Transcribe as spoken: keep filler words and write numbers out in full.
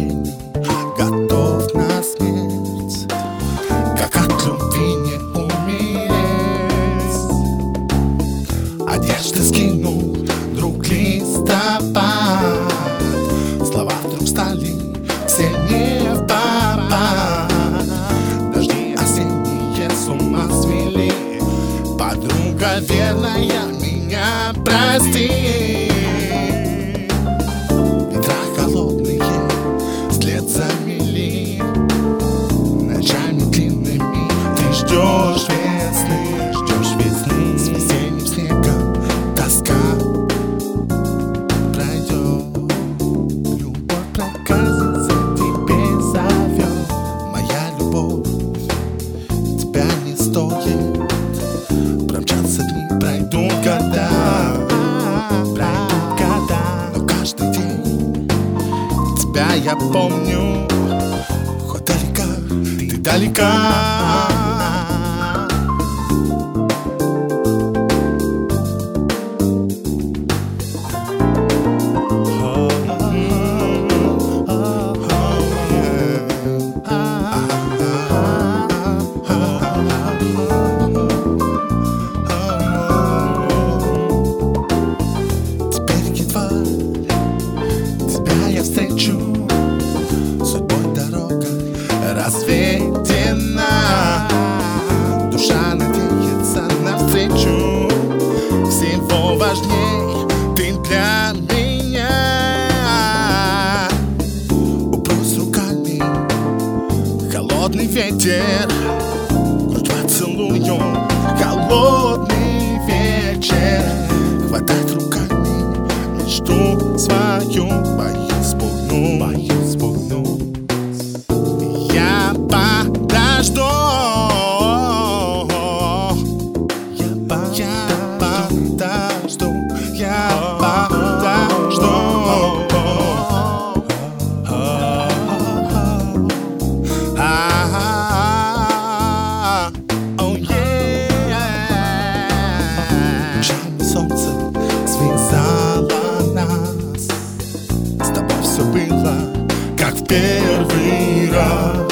мгновений готов на смерть, как от любви не умереть. Одежды скинул друг листопад, слова вдруг стали все не в попад. Дожди осенние с ума свели, подруга верная, меня прости. Ветра холодные след замели, ночами длинными ты ждешь весны, ждешь весны. С весенним снегом тоска пройдет, любовь проказница тебе зовет. Моя любовь тебя не стоит, промчатся дни, пройдут года, пройдут года, но каждый день тебя я помню, хоть далека, ты далека. Встречу, судьбой дорога разведена, душа надеется навстречу. Всего важней ты для меня. Упрусь руками холодный ветер, грудь поцелуем холодный вечер. Хватать руками мечту свою, боюсь спугнуть. Я подожду, я подожду, я подожду. Oh yeah. Ночами солнце связало нас, с тобой все было как в первый раз.